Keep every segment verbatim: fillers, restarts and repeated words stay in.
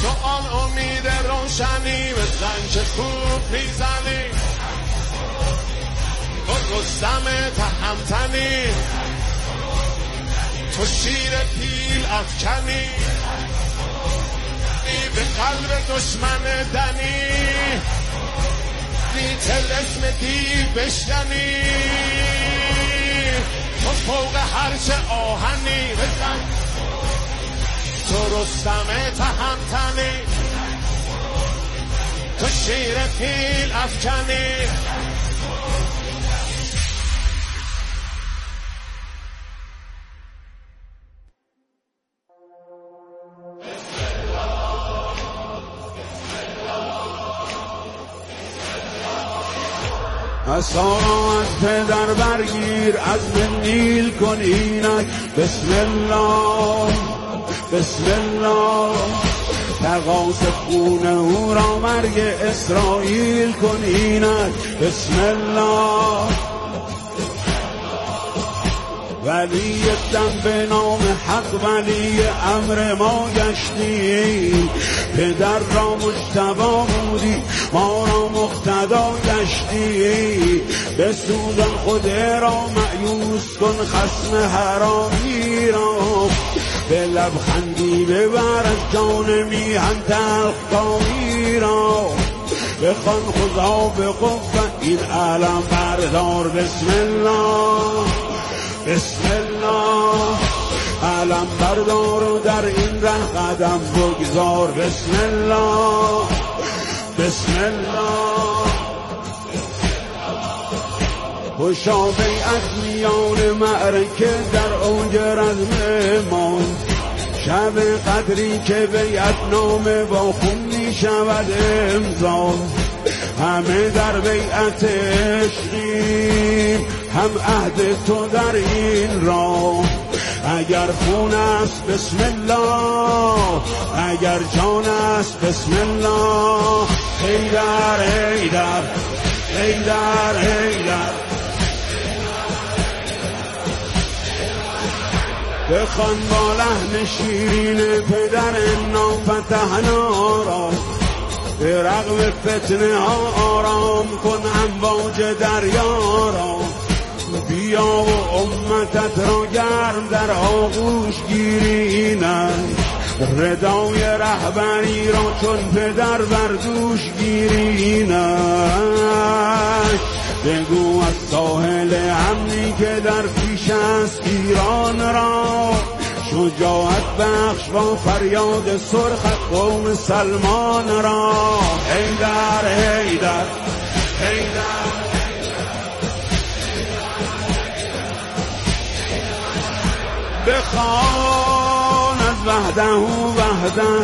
تو آن امید روشنی بزن که خوب میزنی تو رستم تهمتنی تو شیر پیل افکنی به قلب دشمن دنی بی طلسم دیو بشکنی تو فوق هرچه آهنی بزن تو رستم تهمتنی تو شیر پیل افکنی عصا از پدر برگیر عزم نیل کن اینک بسم الله بسم الله تقاص خون او را مرگ اسرائیل کن اینک بسم الله ولی دم به نام حق ولی امر ما گشتی پدر را مجتبی بودی ما را مقتدا گشتی بسوزان خود را مأیوس کن خصم حرامی را به لبخندی ببر از جان میهن تلخکامی را بخوان خدا به قوت این علم بردار بسم الله بسم الله علم بردار و در این ره قدم بگذار بسم الله بسم الله خوشا بیعت میان معرکه در اوج رزم ما شب قدری که بیعت نامه با خون می شود امضا همه در بیعت عشقیم هم عهد تو در این راه اگر خون است بسم الله اگر جان است بسم الله حیدر حیدر حیدر حیدر بخوان با لحن شیرین پدر نافتحنا را به رغم فتنه ها آرام کن امواج دریا را بیا و امتت را گرم در آغوش گیرینند ردای رهبری را چون پدر بر دوش گیرینند بگو از ساحل امنی که در پیش است ایران را شجاعت بخش با فریاد سرخ قوم سلمان را حیدر حیدر حیدر بخوان از وحده وحده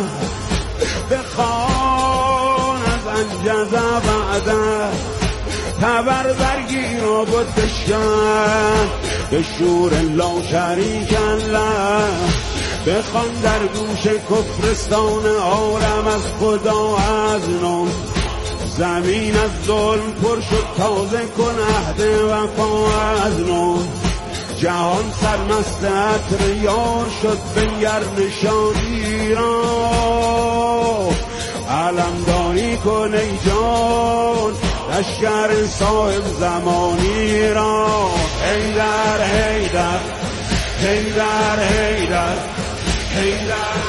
بخوان از انجز بعده تبر برگیر و بود بشکن به شور لا شریک الله بخوان در گوش کفرستان عالم از خدا از نو زمین از ظلم پر شد تازه کن عهد وفا از نو جهان سرمست عطر یار شد بنگر نشانی را علمداری کن ای جان لشکر صاحب زمانی را حیدر حیدر حیدر حیدر حیدر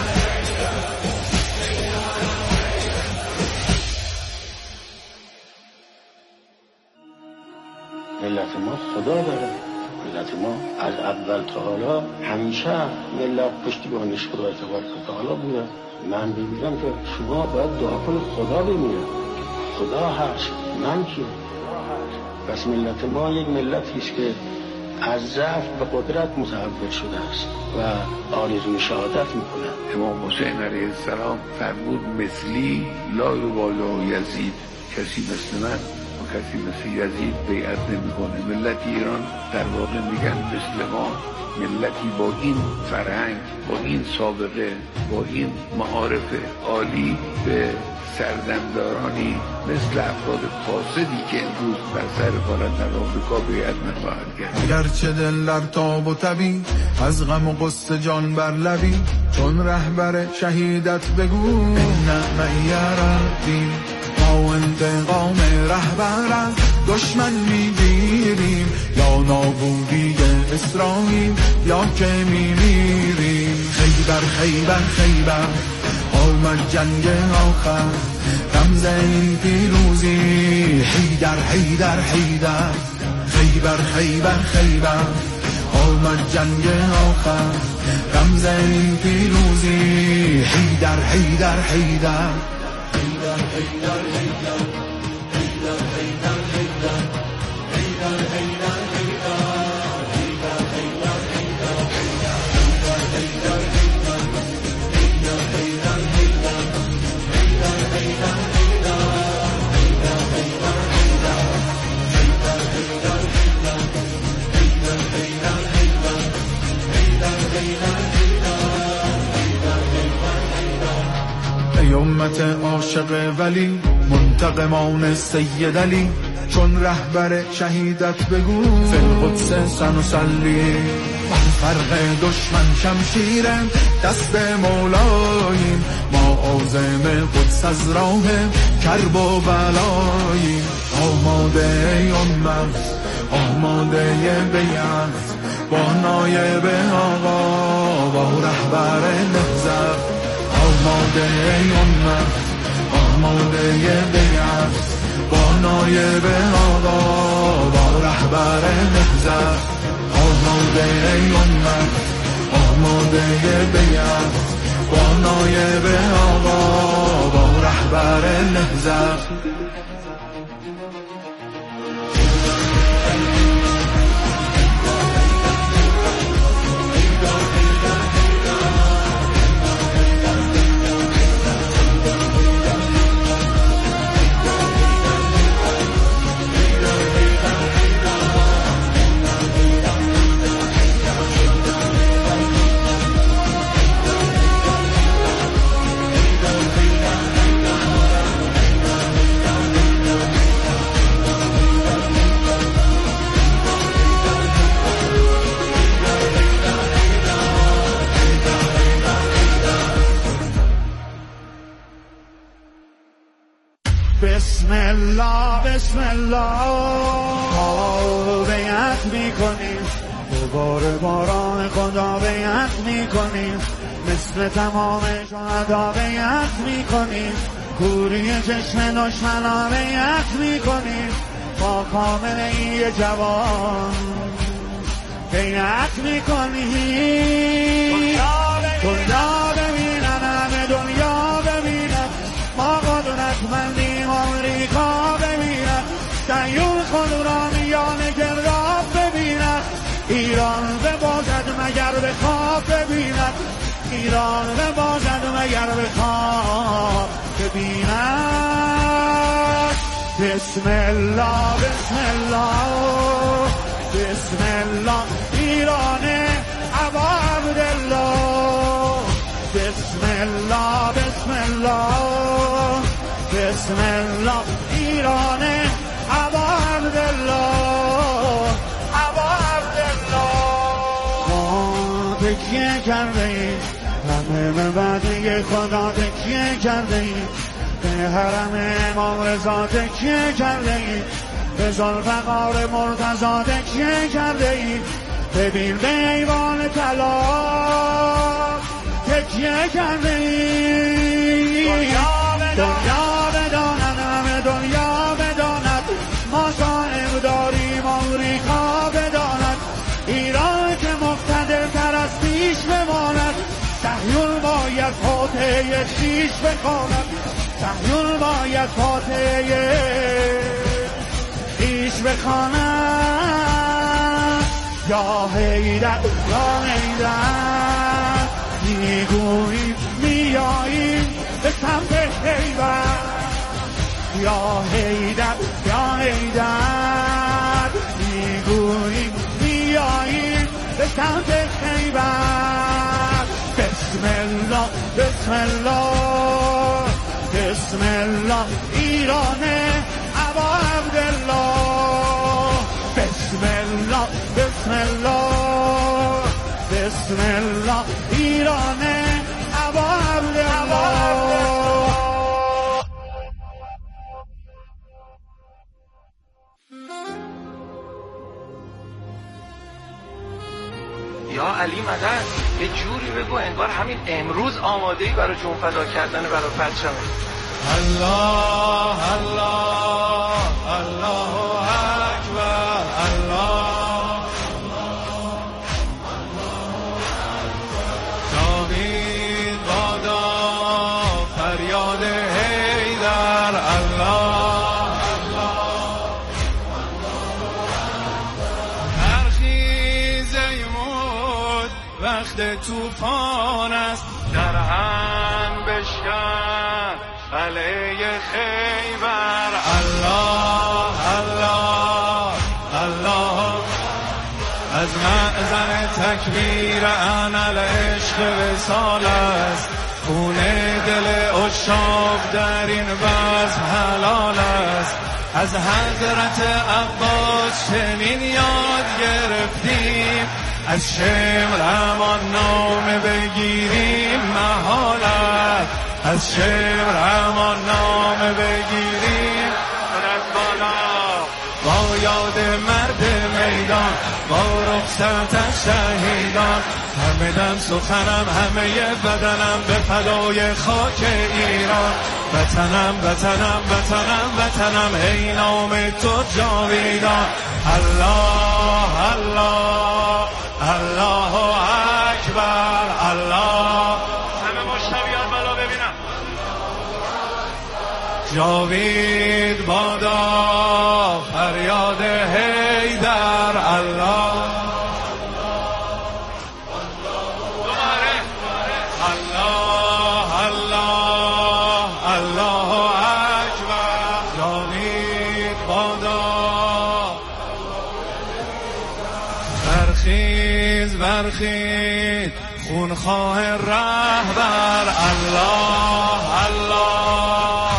ملت ما خدا داره ملت ما از اول تا حالا همیشه ملت پشتیبانش خدا تبارک و تعالی بوده من می‌بینم که شما باید دعا کنید خدا بمیره خدا هست من کیم پس ملت ما یک ملتی است که از ضعف به قدرت متحول شده است و آرزوی شهادت میکنه. امام حسین علیه السلام فرمود مثلی لا یبالی یزید کسی مثل من کسی مثل یزید بیعت نمیکنه. ملت ایران در واقع میگن مثل ما، ملتی با این فرهنگ، با این سابقه، با این معارف عالی به سردمدارانی مثل افراد فاسدی که امروز بر سر کارند در آمریکا بیعت نخواهد کرد. گرچه دل در تاب و تبی، از غم و غصه جان بر لبی، چون رهبر شهیدت بگو این معی ربی. ما انتقام رهبر از دشمن میگیریم، یا نابودی اسرائیل یا که میمیریم. خیبر خیبر خیبر آمد جنگ آخر، رمز این پیروزی حیدر حیدر حیدر. خیبر خیبر خیبر آمد جنگ آخر، رمز این پیروزی حیدر حیدر حیدر. حیدر حیدر حیدر حیدر حیدر حیدر حیدر حیدر ای امت عاشق ولی، منتقمان سید علی، چون رهبر شهیدت بگو فی القدس سنصلی. فرق دشمن شمشیره دست مولاییم، ما عازم قدس از راه کرب و بلاییم. آماده ای امت، آماده بیعت، با نایب آقا با رهبر نهضت. آماده ای امت، آماده بیعت، با نایب آقا با رهبر نهضت. آماده ای امت، آماده بیعت، با نایب آقا با رهبر نهضت. بسم الله بسم الله ما بیعت میکنیم، دوباره باران خدا بیعت میکنیم، مثل تمام شهدا بیعت میکنیم، کوری چشم دشمنا بیعت میکنیم، با کامله جوان بیعت میکنیم. دنیا ببینن، همه دنیا ببینن، ما قدرتمندیم، آمریکا ببینن، صهیون خود را میان گرداب ببینن، ایران ببازد مگر به خواب ببینن، ایران ببازد مگر به خواب ببینن. بسم الله بسم الله بسم الله ایران ابا عبدالله. بسم الله بسم الله بسم الله ایران ابا عبدالله ابا عبدالله. ما تکیه کرده ایم، همه به وعده خدا تکیه کرده ایم، به حرم امام رضا تکیه کرده ایم، به ذوالفقار مرتضی تکیه کرده ایم، ببین به ایوان طلا تکیه کرده ایم. دنیا بداند، همه دنیا بداند، ما صاحب داریم، آمریکا بداند، ایران که مقتدرتر از پیش بماند، صهیون باید فاتحه شیش بخواند، صهیون باید فاتحه شیش بخواند. یا حیدر یا حیدر میگوییم میاییم به سمت خیبر. یا حیدر یا حیدر میگوییم بیاییم به سمت خیبر. بسم الله بسم الله بسم الله ایران ابا عبدالله. بسم الله بسم الله بسم الله ایران ابا عبدالله. یا علی مدد، یه جوری بگو انگار همین امروز آماده‌ای برای جون فدا کردن برای پرچمه. الله الله الله اکبر. الله جاوید بادا فریاد حیدر. الله برخیز ای مود وقت طوفان است، در هم بشکن علیه خیبر. الله الله الله از معزن تکبیر انالعشق وصال است، خون دل عشاق در این بزم حلال است. از حضرت عباس چنین یاد گرفتیم، از شمر همان نام بگیریم محال است. از شمر همان نام بگیریم از بالا، با یاد مرد میدان، با رخصت از شهیدان. همه دم سخنم همه بدنم به فدای خاک ایران. وطنم وطنم وطنم وطنم ای نام تو جاویدان. الله الله الله اکبر. الله همه مشتریات بالا ببینم. جاوید بادا فریاد حیدر. الله دوباره الله الله الله اکبر. جاوید بادا. برخیز برخیز خونخواه رهبر. الله الله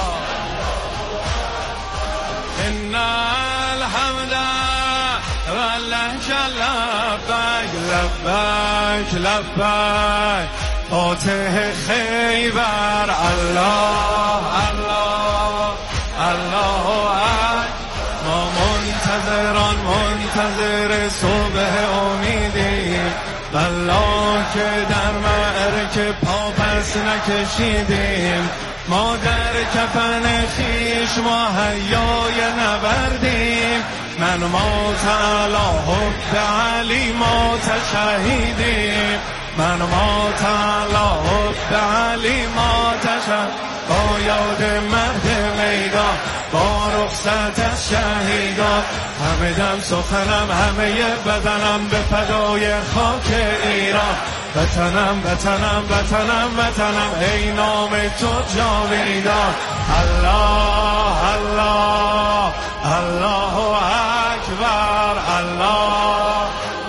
ان الحمد والله لبیک لبیک لبیک فاتح خیبر. الله الله الله اکبر. ما منتظران منتظر صبح امیدیم، والله که در معرکه پا پس نکشیدیم. ما در کفن خیش مهیای نبردیم، من ما تعالی حب علی ما تشهیدیم. من ما تعالی حب علی ما تشهیدیم. با یاد مرد میدان، با رخصت از شهیدان. همه دم سخنم همه بدنم به فدای خاک ایران. وطنم وطنم وطنم وطنم ای نام تو جاویدان. الله الله الله اکبر. الله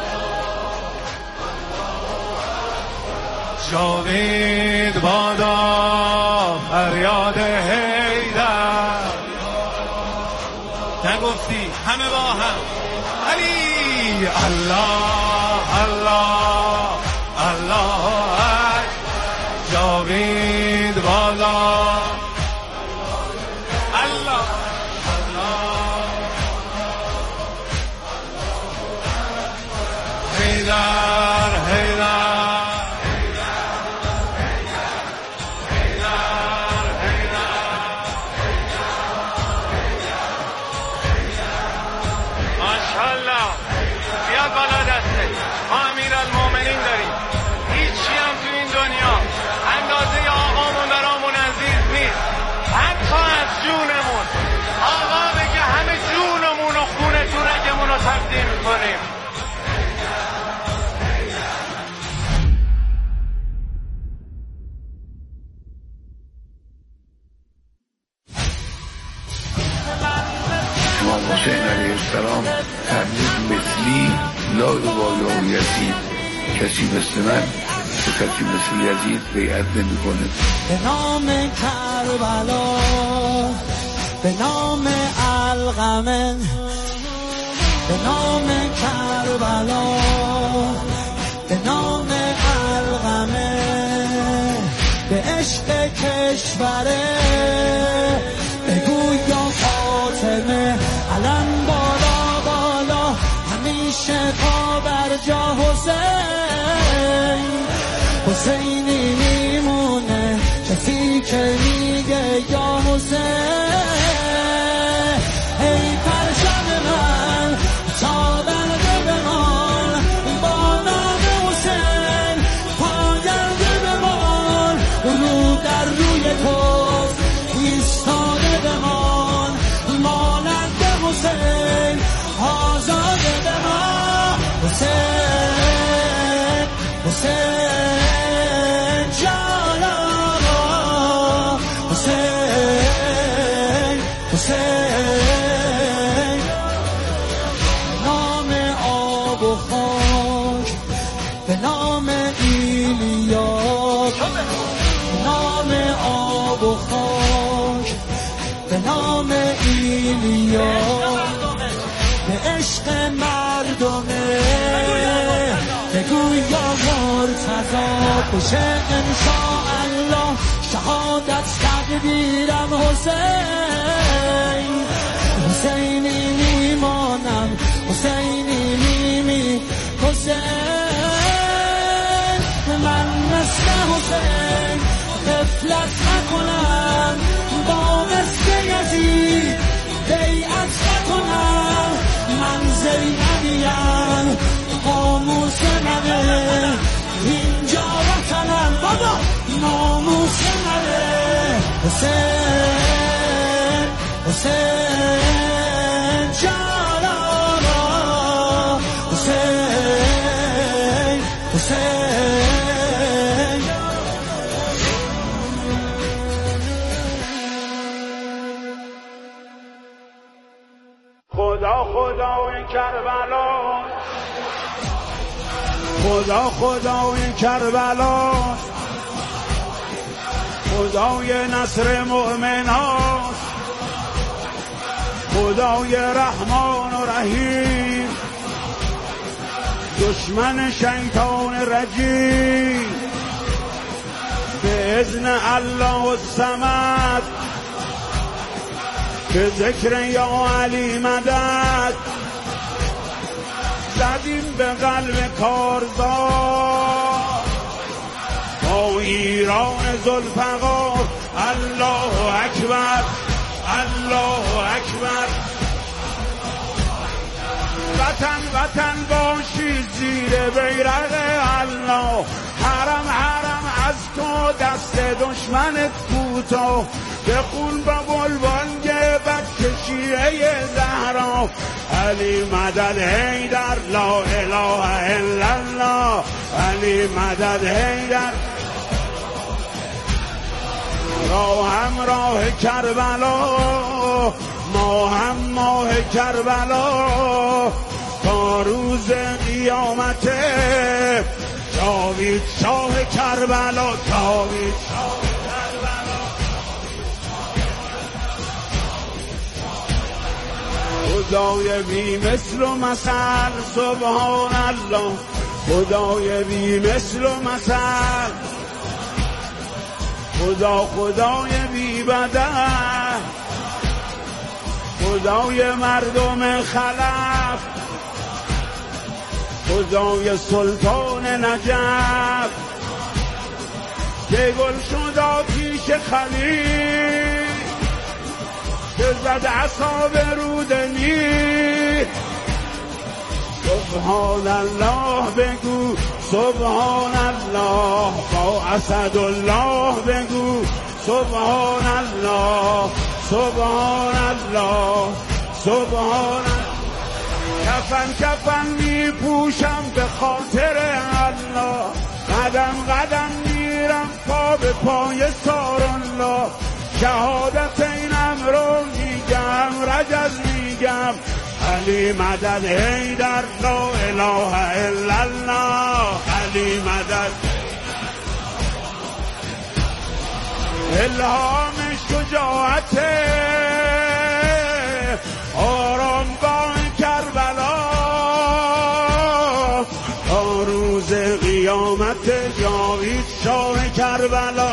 جاوید بادا فریاد حیدر. نگفتی همه با هم علی. الله الله الله اکبر. جاوید بادا. الله حیدر حیدر. بیاد بالا دسته. ما امیرالمومنین داریم، هیچی هم تو این دنیا اندازه آقامون برامون عزیز نیست. حسین علیه السلام فرمود مثلی لا یبالی یزید، کسی مثل من و کسی مثل یزید بیعت نمی کنه. به نام کربلا، به نام القمه، به نام کربلا، به نام القمه، به عشق کشوره بگو یا فاطمه، علم بالا بالا همیشه پا بر جا حسین، حسینی میمونه کسی که میگه یا حسین. ای پرچم من تابنده بمان، با نام حسین پاینده بمان، رو در روی تو ایستاده بمان، مانند حسین آزاده بمان. حسین حسین جانا، حسین حسین، نام آب و خاک، به نام ایلیا، نام آب و خاک، به نام ایلیا، به عشق مردمه بگو یا مرتضی بشه انشاءالله شهادت تقدیرم حسین. حسینی میمانم، حسینی میمی حسین، من مثل حسین غفلت نکنم، با مثل یزید بیعت نکنم، من زینبیم قاموس منه، اینجا وطنم بابا ناموس منه. حسین حسین جانا، حسین حسین. خدا خدای کربلا، خدا خدای کربلا، خدای نصر مؤمنان، خدای رحمان و رحیم، دشمن شیطان رجیم، به اذن الله الصمد، به ذکر یا علی مدد، زدیم به قلب کارزار با ایران ذوالفقار. الله اکبر، الله اکبر. وطن وطن باشی زیر بیرق الله، حرم حرم از تو دست دشمنت کوتاه، بخون با بلبانگ بچه شیعه زهرا، علی مدد حیدر لا اله الا الله، علی مدد حیدر. راه هم راه کربلا، ما هم ماه کربلا، تا روز قیامت جاوید شاه کربلا، جاوید شاه کربلا. خدای بی مثل و مثل، سبحان الله، خدای بی مثل و مثل، خدا خدای بی بدل، خدای مردم خلف، خدای سلطان نجف، که گل شد آتیش خلیل، که زد عصا به رود نیل. سبحان الله بگو، سبحان الله، با اسدالله بگو سبحان الله، سبحان الله، سبحان الله. کفن کفن می پوشم به خاطر الله، قدم قدم میرم پا به پای سار الله. شهادت اینم رو میگم، رجز میگم میگم علی مدد حیدر لا اله الا الله علی مدد الهام شجاعت آرامگاه کربلا تا روز قیامت جاوید شاه کربلا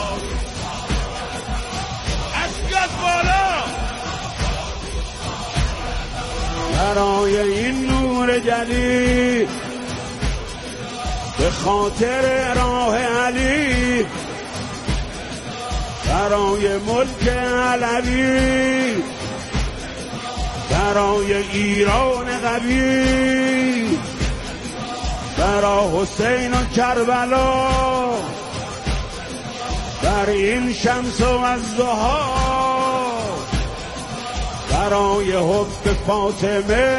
اسکت بالا برای این نور جلی به خاطر راه علی برای ملک علوی برای ایران قوی برای حسین و کربلا بر این شمس و الضحی برای حب فاطمه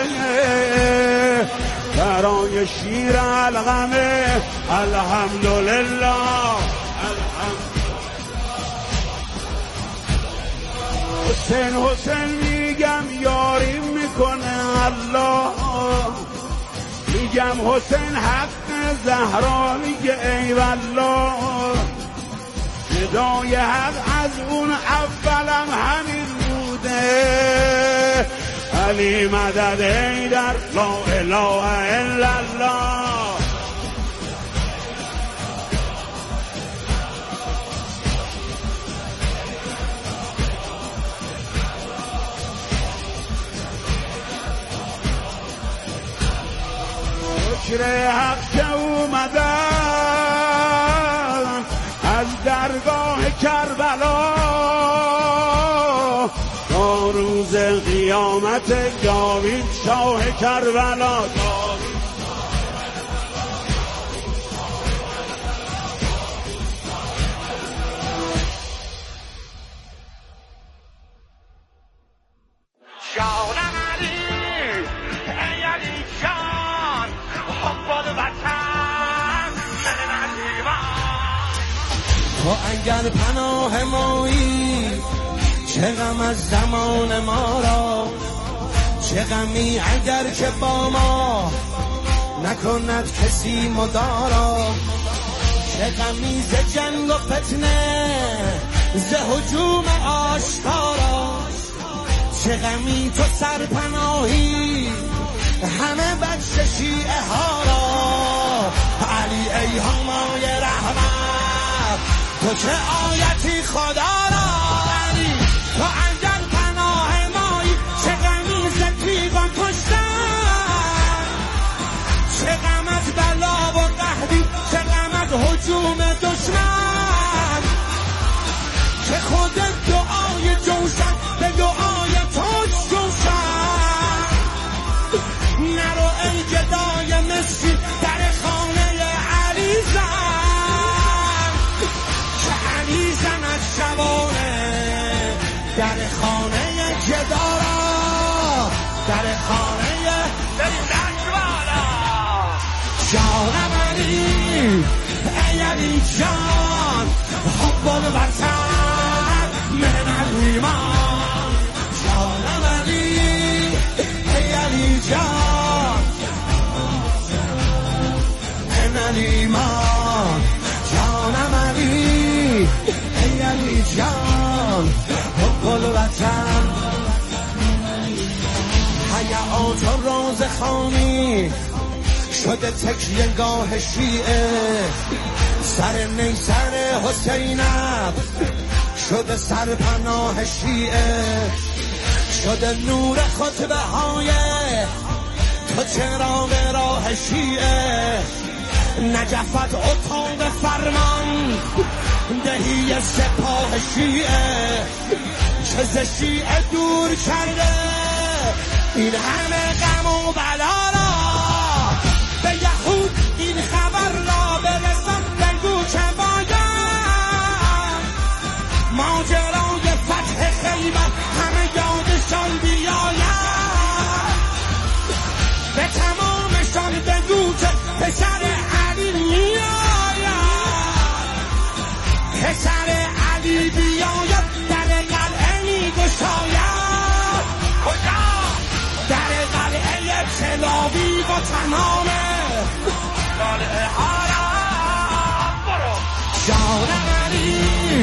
برای شیر القمه الحمدلله الحمد حسین حسین میگم یاریم میکنه الله میگم حسین حق زهرا میگه ای والله ندای حق از اون اولم همین بوده علی مدد حیدر لا اله الا الله شکر حق که اومدن از درگاه کربلا تا روز قیامت جاوید شاه کربلا تو اگر پناه مایی چه غم از زمان ما را چه غمی اگر که با ما نکند کسی مدارا چه غمی ز جنگ و فتنه ز هجوم آشکارا چه غمی تو سرپناهی همه بچه شیعه ها را علی ای همای رحمت تو چه آیتی خدا را علی تو اگر پناه مایی چه غمی ز تیغان کشتن چه غم از بلا و قحطی چه غم از هجوم دشمن که خود دعای جوشن به دعای تو جوشن نرو ای گدای مسکین در خانه علی زن که علی زن از شبانه در خانه گدارا در خانه دشوالا جانم علی ای علی جان حب الوطن من الایمان جانم علی ای علی جان من الایمان جانم علی ای علی جان حب الوطن حیات و روز خانی شده تکیه‌گاه شیعه سر نیسر حسینم شده سرپناه شیعه شده نور خطبه های تو چراغ راه شیعه نجفت اتاق فرمان دهی سپاه شیعه چه ز شیعه دور کرده این همه غم و بلا را به یهود این خبر را برسان بگو که باید ماجرای فتح خیبر همه یادشان بیاید به تمامشان بگو که پسر علی میاید پسر علی بیاید در قلعه میگشاید کجا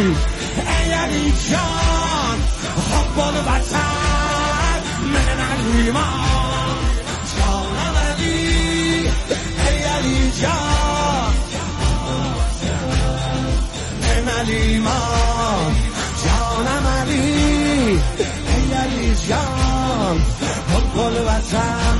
ای علی جان حب الوطن من الایمان جانم علی ای علی جان من الایمان جانم علی ای علی جان حب الوطن.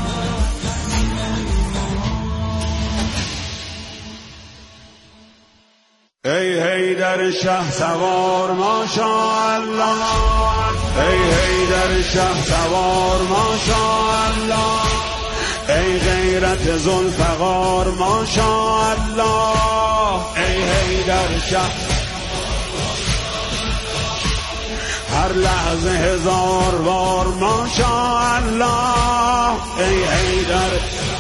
ای حیدر شه سوار ماشاءالله، ای حیدر شه سوار ماشاءالله، ای غیرت ذوالفقار ماشاءالله، ای حیدر شه هر لحظه هزار بار ماشاءالله، ای حیدر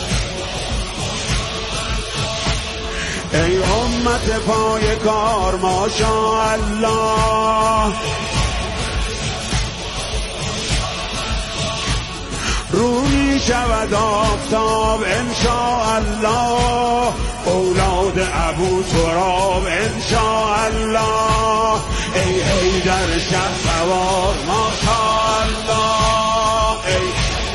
ای امت پای کار ماشاءالله، روی شود آفتاب انشاءالله، اولاد ابو تراب انشاءالله، ای حیدر شه سوار ماشاءالله، ای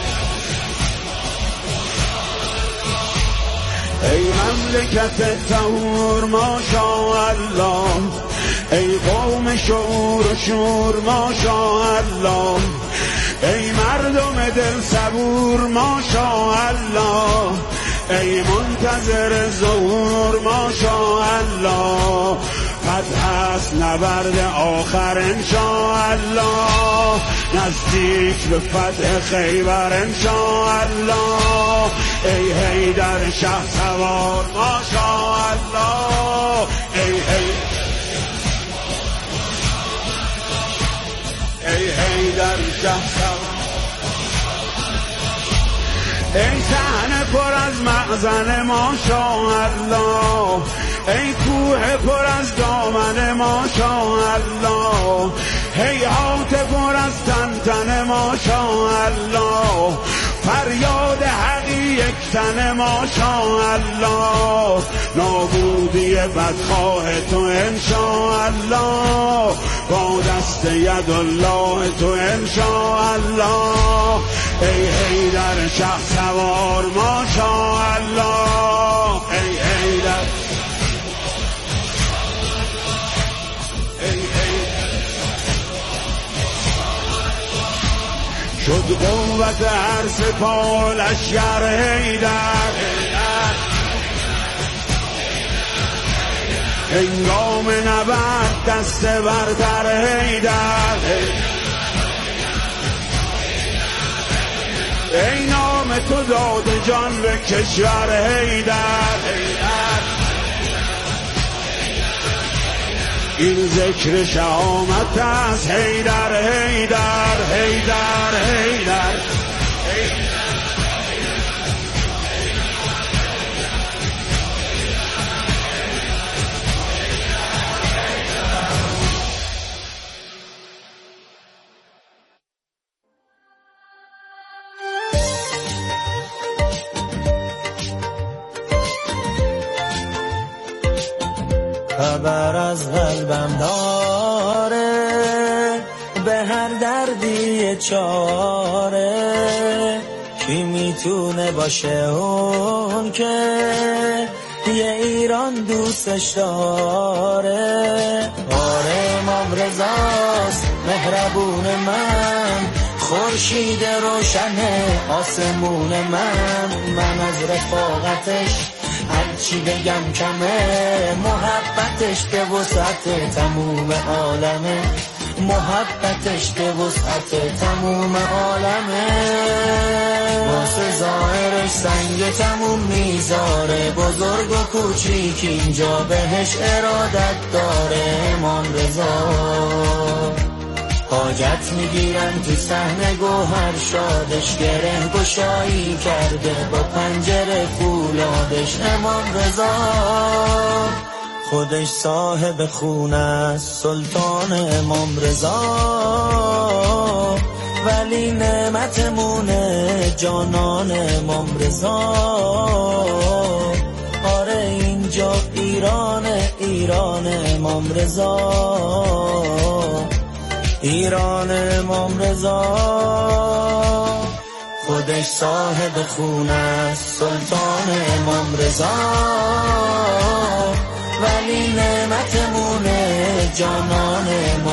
ای مملکت طهور ماشاءالله، ای قوم شعور و شور ماشاءالله، ای مردم دل صبور ماشاءالله، ای منتظر ظهور ماشاءالله، قد هست نبرد آخر انشاءالله، نزدیک به فتح خیبر انشاءالله، ای حیدر شه سوار ماشاءالله، ای حیدر ای حیدر شه سوار، ای صحنه پر از مخزن ماشاءالله، ای کوه پر از دامن ماشاءالله، هیهات پر از تن تن ماشاءالله، فریاد حقی یک تن ماشاءالله، نابودی بدخواه تو انشاءالله، با دست ید الله تو انشاءالله، ای حیدر شه سوار ماشاءالله، ای حیدر شد قوت هر سپاه لشکر حیدر، هنگام نبرد دست برتر حیدر، ای نام تو داده جان به کشور حیدر، این ذکر شهامت است حیدر حیدر حیدر حیدر. خبر از قلبم داره به هر دردی چاره، کی میتونه باشه اون که یه ایران دوستش داره. آره امام رضاست مهربون من، خورشید روشن آسمون من، من از رفاقتش هرچی بگم کمه، محبتش به وسعت تموم عالمه، محبتش به وسعت تموم عالمه، واسه ظاهرش سنگ تموم میذاره، بزرگ و کوچیک اینجا بهش ارادت داره. امام رضا حاجت میگیرن تو صحنه گوهر شادش، گره گشایی کرده با پنجره فولادش. امام رضا خودش صاحب خونه است، سلطان امام رضا، ولی نعمتمونه جانان امام رضا. آره اینجا ایران ایران ایران امام رضا، ایران امام رضا. خودش صاحب خون است سلطان امام رضا، ولی نعمتمونه جانان امام